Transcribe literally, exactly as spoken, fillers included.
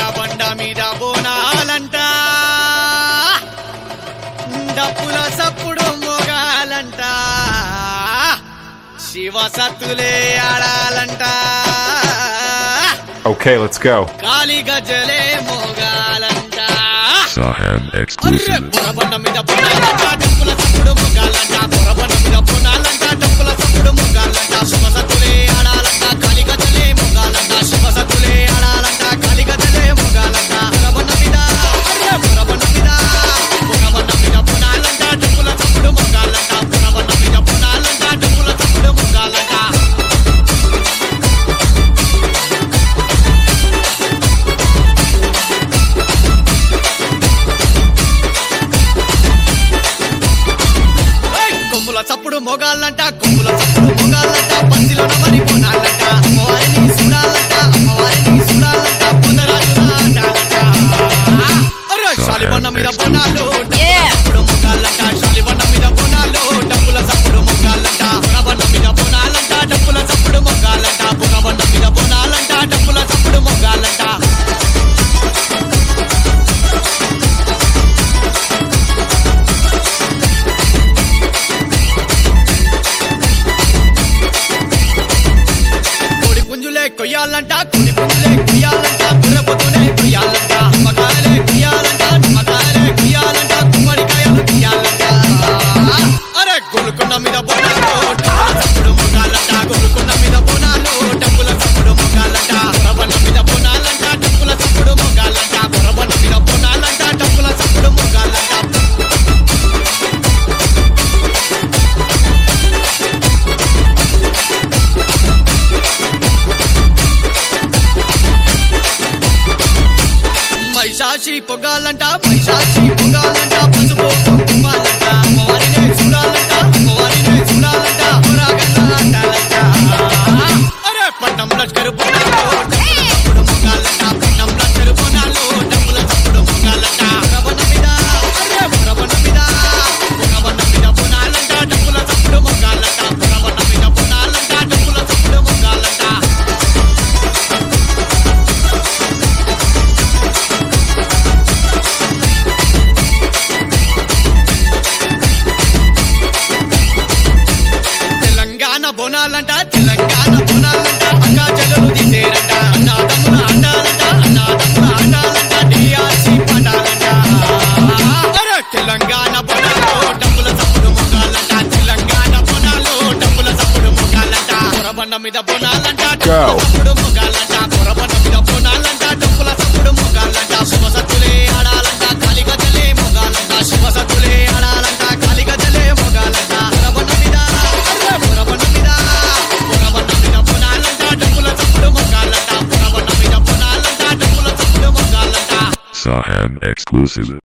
బండ మీద బోనాలంట డప్పుల సప్పుడు మోగాలంట Shiva సత్తులే ఆడాలంట Okay, let's go. Kali గజ్జలే మోగాలంట Sahab exclusive. Borabanda మీద బోనాలంట డప్పుల సప్పుడు మోగాలంట బొరబండ మీద బోనాలంట డప్పుల సప్పుడు మోగాలంట శివ సత్తులే ఆడాలంట కాలి గజ్జలే మోగాలంట శివ సత్తులే ఆడాలంట కాలి గజ్జలే మోగాలంట బొరబండ మీద బొరబండ మీద బొరబండ మీద బోనాలంట డప్పుల సప్పుడు మోగాలంట బొరబండ మీద బోనాలంట డప్పుల సప్పుడు మోగాలంట కొమ్ముల చప్పుడు మొగాలంట కొమ్ముల చప్పుడు మొగాలంట పందిలో నమరి కొనాలంట అమ్మవారిని చూడాలంట అమ్మవారిని చూడాలంట పొందరాజులాంట అరే శాలిబండ మీద బోనాలు డప్పుల మొగాలంట శాలిబండ మీద బోనాలు డప్పుల చప్పుడు మొగాలంట బొరబండ మీద బోనాలంట డప్పుల చప్పుడు మొగాలంట బొరబండ మీద బోనాలంట డప్పుల చప్పుడు మొగాలంట పుంజులే కొయ్యాలంట కొన్ని పుంజులే కొయ్యాలంట బుర్రపొద్దునే కొయ్యాలంట నిమ్మకాయలే కొయ్యాలంట నిమ్మకాయలే కొయ్యాలంట గుమ్మడికాయలు కొయ్యాలంట అరే గోలుకొండ మీద బోనాలు డబ్బుల చప్పుడు మొగాలంట గోలుకొండ మీద బోనాలు డబ్బుల చప్పుడు మొగాలంట బొరబండ మీద బోనాలంట డబ్బుల చప్పుడు మొగాలంట బొరబండ మీద బోనాలంట డబ్బుల చప్పుడు మొగాలంట మైషాచి పొగాలంట మైషాచి పొగాలంట పసుపు కుంకుమాలంట అమ్మవారినే చూడాలంట అమ్మవారినే చూడాలంట పురాగంట అంటాలంట అరే పట్నం లష్కరు బోనాలు డబ్బుల చప్పుడు మొగాలంట పట్నం లష్కరు బోనాలు డబ్బుల చప్పుడు మొగాలంట బొరబండ మీద అరే బొరబండ మీద బొరబండ మీద బోనాలంట డబ్బుల చప్పుడు మొగాలంట బొరబండ మీద బోనాలంట డబ్బుల చప్పుడు మొగాలంట తెలంగాణ బోనాలంట తెలంగాణ బోనాలంట అక్కా చెల్లెలు తీసేరంట అన్నాదమ్ముల ఆడాలంట అన్నాదమ్ముల ఆడాలంట డిఆర్సి పాడాలంట అరే తెలంగాణ బోనాలు డబ్బుల చప్పుడు మొగాలంట తెలంగాణ బోనాలు డబ్బుల చప్పుడు మొగాలంట బొరబండ మీద బోనాలంట డబ్బుల చప్పుడు మొగాలంట బొరబండ మీద బోనాలంట డబ్బుల చప్పుడు మొగాలంట శివ సత్తులే ఆడాలంట కాలి గజ్జలే మొగాలంట శివ సత్తులే ఆడాలంట కాలి గజ్జలే మొగాలంట బొరబండ మీద అరే బొరబండ మీద బొరబండ మీద బోనాలంట డబ్బుల చప్పుడు మొగాలంట బొరబండ మీద బోనాలంట డబ్బుల చప్పుడు మొగాలంట Sahab exclusive.